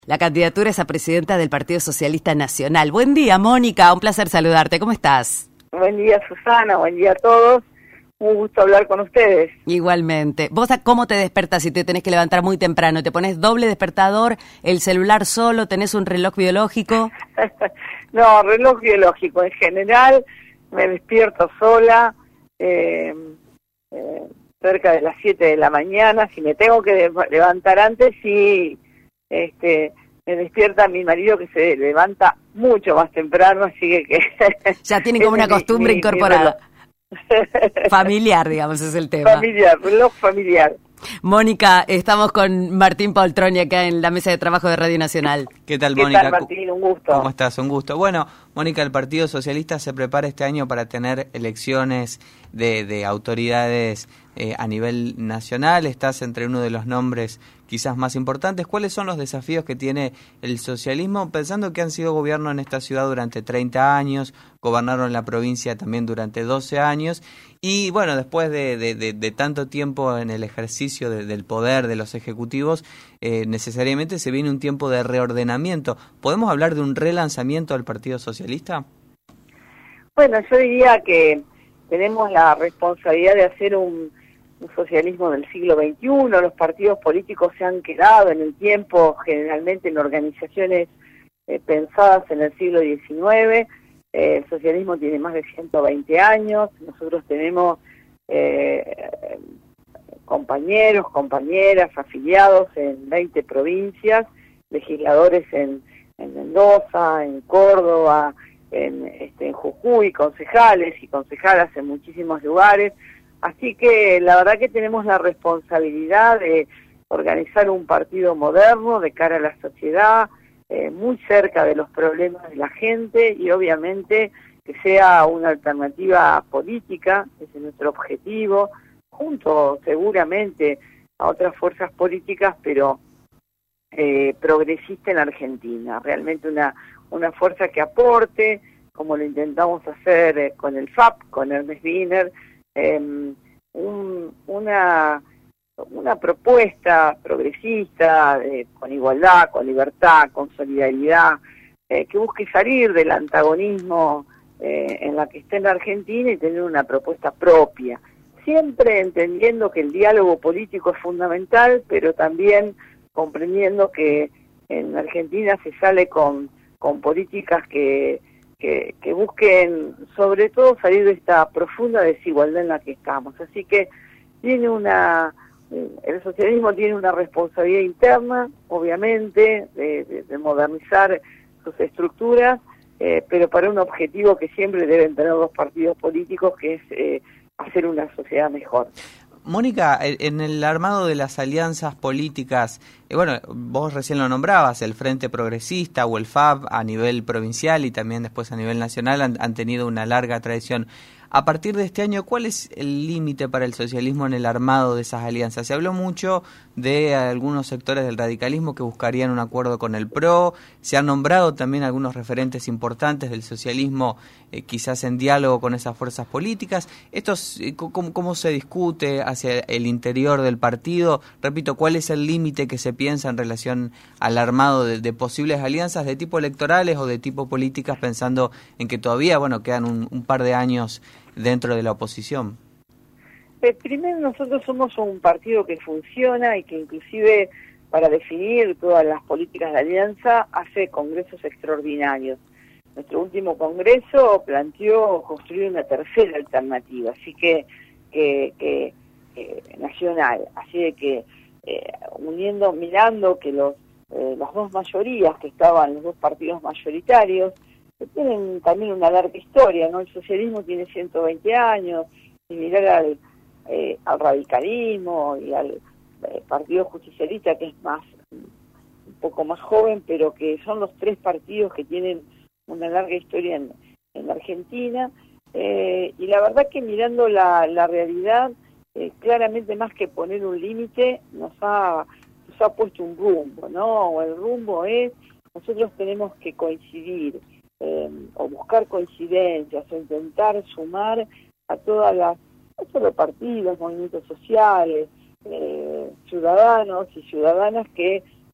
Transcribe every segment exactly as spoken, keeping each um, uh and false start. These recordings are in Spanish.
La candidatura es a presidenta del Partido Socialista Nacional. Buen día, Mónica, un placer saludarte. ¿Cómo estás? Buen día, Susana, buen día a todos. Un gusto hablar con ustedes. Igualmente. ¿Vos a cómo te despertás si te tenés que levantar muy temprano? ¿Te pones doble despertador, el celular solo, tenés un reloj biológico? No, reloj biológico. En general me despierto sola, eh, eh, cerca de las siete de la mañana. Si me tengo que levantar antes, sí, este, me despierta mi marido, que se levanta mucho más temprano, así que... que ya tiene como una mi, costumbre mi, incorporada. Mi familiar, digamos, es el tema. Familiar, reloj familiar. Mónica, estamos con Martín Poltroni acá en la mesa de trabajo de Radio Nacional. ¿Qué tal, ¿Qué Mónica? tal, Martín? Un gusto. ¿Cómo estás? Un gusto. Bueno, Mónica, el Partido Socialista se prepara este año para tener elecciones de, de autoridades eh, a nivel nacional. Estás entre uno de los nombres quizás más importantes. ¿Cuáles son los desafíos que tiene el socialismo, pensando que han sido gobierno en esta ciudad durante treinta años, gobernaron la provincia también durante doce años, y bueno, después de, de, de, de tanto tiempo en el ejercicio de, del poder de los ejecutivos, eh, necesariamente se viene un tiempo de reordenamiento? ¿Podemos hablar de un relanzamiento del Partido Socialista? Bueno, yo diría que tenemos la responsabilidad de hacer un un socialismo del siglo veintiuno, los partidos políticos se han quedado en el tiempo, generalmente en organizaciones eh, pensadas en el siglo diecinueve, eh, el socialismo tiene más de ciento veinte años, nosotros tenemos eh, compañeros, compañeras, afiliados en veinte provincias, legisladores en, en Mendoza, en Córdoba, en, este, en Jujuy, concejales y concejalas en muchísimos lugares. Así que la verdad que tenemos la responsabilidad de organizar un partido moderno de cara a la sociedad, eh, muy cerca de los problemas de la gente y obviamente que sea una alternativa política, ese es nuestro objetivo, junto seguramente a otras fuerzas políticas, pero eh, progresista en Argentina, realmente una, una fuerza que aporte, como lo intentamos hacer eh, con el F A P, con Ernest Wiener, Eh, un, una, una propuesta progresista, eh, con igualdad, con libertad, con solidaridad, eh, que busque salir del antagonismo eh, en la que está en Argentina y tener una propuesta propia, siempre entendiendo que el diálogo político es fundamental, pero también comprendiendo que en Argentina se sale con, con políticas que Que, que busquen sobre todo salir de esta profunda desigualdad en la que estamos. Así que tiene una el socialismo tiene una responsabilidad interna, obviamente, de, de, de modernizar sus estructuras, eh, pero para un objetivo que siempre deben tener los partidos políticos, que es eh, hacer una sociedad mejor. Mónica, en el armado de las alianzas políticas, eh, bueno, vos recién lo nombrabas, el Frente Progresista o el F A B a nivel provincial y también después a nivel nacional han, han tenido una larga tradición. A partir de este año, ¿cuál es el límite para el socialismo en el armado de esas alianzas? Se habló mucho de algunos sectores del radicalismo que buscarían un acuerdo con el P R O, se han nombrado también algunos referentes importantes del socialismo, eh, quizás en diálogo con esas fuerzas políticas. ¿Esto cómo, cómo se discute hacia el interior del partido? Repito, ¿cuál es el límite que se piensa en relación al armado de, de posibles alianzas de tipo electorales o de tipo políticas, pensando en que todavía, bueno, quedan un, un par de años dentro de la oposición? Eh, primero, nosotros somos un partido que funciona y que inclusive para definir todas las políticas de alianza hace congresos extraordinarios. Nuestro último congreso planteó construir una tercera alternativa, así que, que, que eh, nacional, así de que eh, uniendo, mirando que los eh, las dos mayorías que estaban, los dos partidos mayoritarios, que tienen también una larga historia, ¿no? El socialismo tiene ciento veinte años, y mirar al, eh, al radicalismo y al eh, Partido Justicialista, que es más un poco más joven, pero que son los tres partidos que tienen una larga historia en, en Argentina, eh, y la verdad que mirando la, la realidad, eh, claramente más que poner un límite, nos ha, nos ha puesto un rumbo, ¿no? El rumbo es, nosotros tenemos que coincidir, Eh, o buscar coincidencias, o intentar sumar a todas las, no solo partidos, movimientos sociales, eh, ciudadanos y ciudadanas que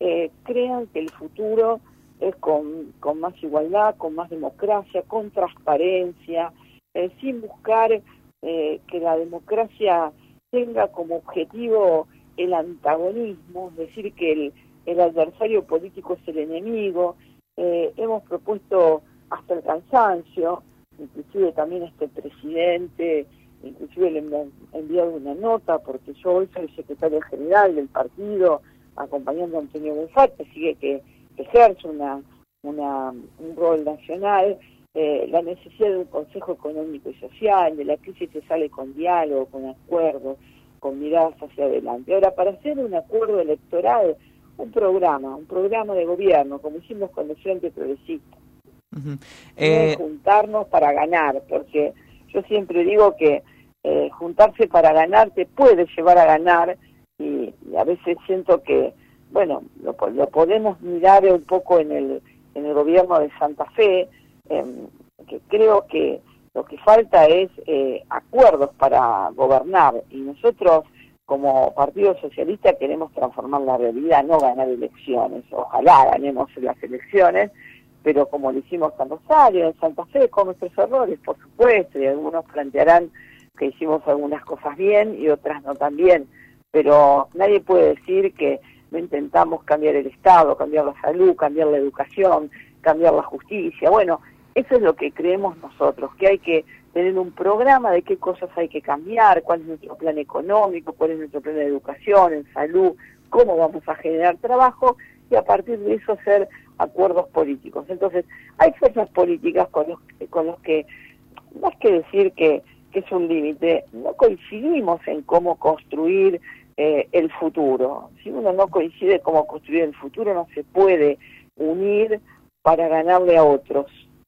eh, crean que el futuro es con, con más igualdad, con más democracia, con transparencia, eh, sin buscar eh, que la democracia tenga como objetivo el antagonismo, es decir, que el, el adversario político es el enemigo. Eh, hemos propuesto hasta el cansancio, inclusive también a este presidente, inclusive le hemos enviado una nota, porque yo hoy soy secretaria general del partido, acompañando a Antonio Bonfat, que sigue que ejerce una, una, un rol nacional, eh, la necesidad de un Consejo Económico y Social, de la crisis se sale con diálogo, con acuerdos, con miradas hacia adelante. Ahora, para hacer un acuerdo electoral, un programa, un programa de gobierno, como hicimos con el Frente Progresista, uh-huh. eh... no juntarnos para ganar, porque yo siempre digo que eh, juntarse para ganar te puede llevar a ganar, y, y a veces siento que bueno, lo, lo podemos mirar un poco en el, en el gobierno de Santa Fe, eh, que creo que lo que falta es eh, acuerdos para gobernar, y nosotros como Partido Socialista queremos transformar la realidad, no ganar elecciones. Ojalá ganemos las elecciones, pero como lo hicimos en Rosario, en Santa Fe, con nuestros errores, por supuesto, y algunos plantearán que hicimos algunas cosas bien y otras no tan bien, pero nadie puede decir que no intentamos cambiar el Estado, cambiar la salud, cambiar la educación, cambiar la justicia. Bueno, eso es lo que creemos nosotros, que hay que tener un programa de qué cosas hay que cambiar, cuál es nuestro plan económico, cuál es nuestro plan de educación, en salud, cómo vamos a generar trabajo, y a partir de eso hacer acuerdos políticos. Entonces, hay fuerzas políticas con los, con los que, más que decir que, que es un límite, no coincidimos en cómo construir Eh, el futuro. Si uno no coincide cómo construir el futuro, no se puede unir para ganarle a otros.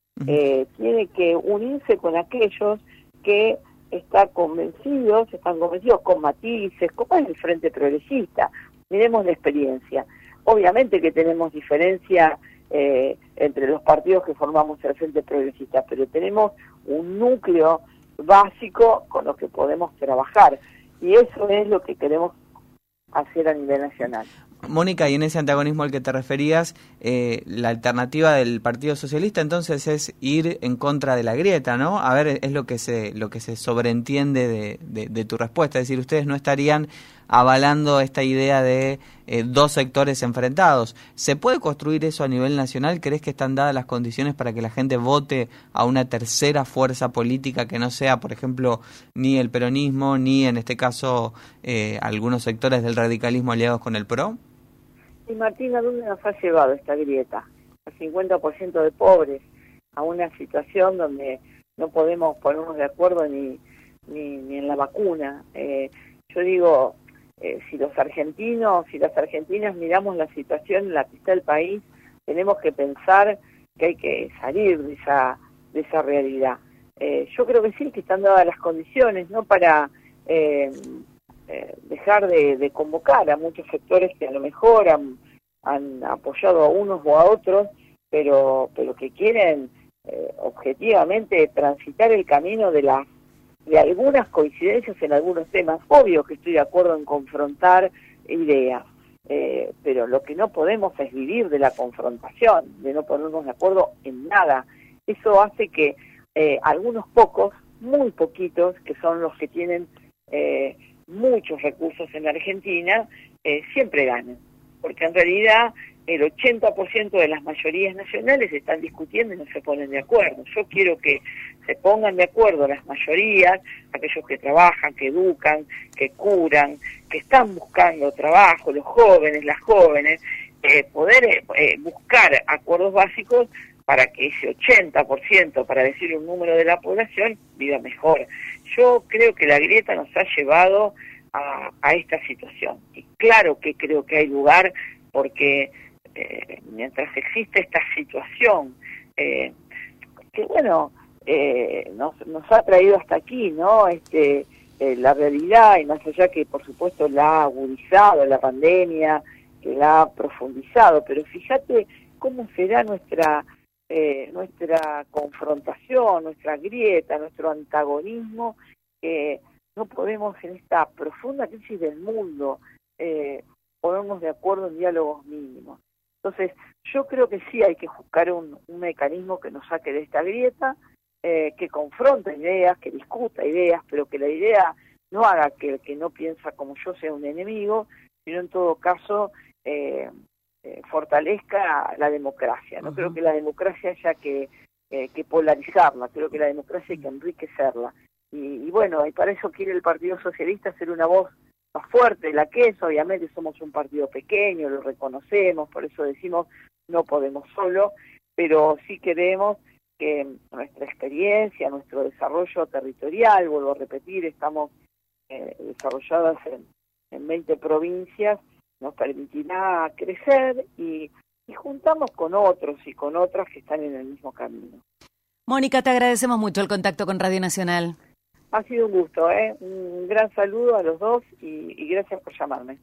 Eh, tiene que unirse con aquellos que están convencidos, están convencidos con matices, como es el Frente Progresista. Miremos la experiencia. Obviamente que tenemos diferencia eh, entre los partidos que formamos el Frente Progresista, pero tenemos un núcleo básico con lo que podemos trabajar. Y eso es lo que queremos hacer a nivel nacional. Mónica, y en ese antagonismo al que te referías, eh, la alternativa del Partido Socialista entonces es ir en contra de la grieta, ¿no? A ver, es lo que se lo que se sobreentiende de, de, de tu respuesta, es decir, ustedes no estarían avalando esta idea de eh, dos sectores enfrentados. ¿Se puede construir eso a nivel nacional? ¿Crees que están dadas las condiciones para que la gente vote a una tercera fuerza política que no sea, por ejemplo, ni el peronismo, ni en este caso eh, algunos sectores del radicalismo aliados con el PRO? Y Martín, ¿a dónde nos ha llevado esta grieta? Al cincuenta por ciento de pobres, a una situación donde no podemos ponernos de acuerdo ni, ni, ni en la vacuna. Eh, yo digo, eh, si los argentinos, si las argentinas miramos la situación en la que está el país, tenemos que pensar que hay que salir de esa, de esa realidad. Eh, yo creo que sí, que están dadas las condiciones, ¿no? Para eh, eh, dejar de, de convocar a muchos sectores que a lo mejor han, han apoyado a unos o a otros, pero, pero que quieren eh, objetivamente transitar el camino de las de algunas coincidencias en algunos temas. Obvio que estoy de acuerdo en confrontar ideas, eh, pero lo que no podemos es vivir de la confrontación, de no ponernos de acuerdo en nada. Eso hace que eh, algunos pocos, muy poquitos, que son los que tienen eh, muchos recursos en Argentina, eh, siempre ganen, porque en realidad el ochenta por ciento de las mayorías nacionales están discutiendo y no se ponen de acuerdo. Yo quiero que se pongan de acuerdo las mayorías, aquellos que trabajan, que educan, que curan, que están buscando trabajo, los jóvenes, las jóvenes, eh, poder eh, buscar acuerdos básicos para que ese ochenta por ciento, para decir un número de la población, viva mejor. Yo creo que la grieta nos ha llevado a, a esta situación. Y claro que creo que hay lugar, porque eh, mientras existe esta situación, eh, que bueno, eh, nos, nos ha traído hasta aquí, ¿no? Este, eh, la realidad, y más allá que por supuesto la ha agudizado la pandemia, que la ha profundizado, pero fíjate cómo será nuestra eh, nuestra confrontación, nuestra grieta, nuestro antagonismo, que no podemos en esta profunda crisis del mundo, eh, ponernos de acuerdo en diálogos mínimos. Entonces, yo creo que sí hay que buscar un, un mecanismo que nos saque de esta grieta, eh, que confronte ideas, que discuta ideas, pero que la idea no haga que el que no piensa como yo sea un enemigo, sino en todo caso eh, eh, fortalezca la democracia. No uh-huh. Creo que la democracia haya que, eh, que polarizarla, creo que la democracia hay que enriquecerla. Y, y bueno, y para eso quiere el Partido Socialista ser una voz más fuerte de la que es. Obviamente somos un partido pequeño, lo reconocemos, por eso decimos no podemos solo, pero sí queremos que nuestra experiencia, nuestro desarrollo territorial, vuelvo a repetir, estamos eh, desarrolladas en, en veinte provincias, nos permitirá crecer y, y juntarnos con otros y con otras que están en el mismo camino. Mónica, te agradecemos mucho el contacto con Radio Nacional. Ha sido un gusto, ¿eh? Un gran saludo a los dos y, y gracias por llamarme.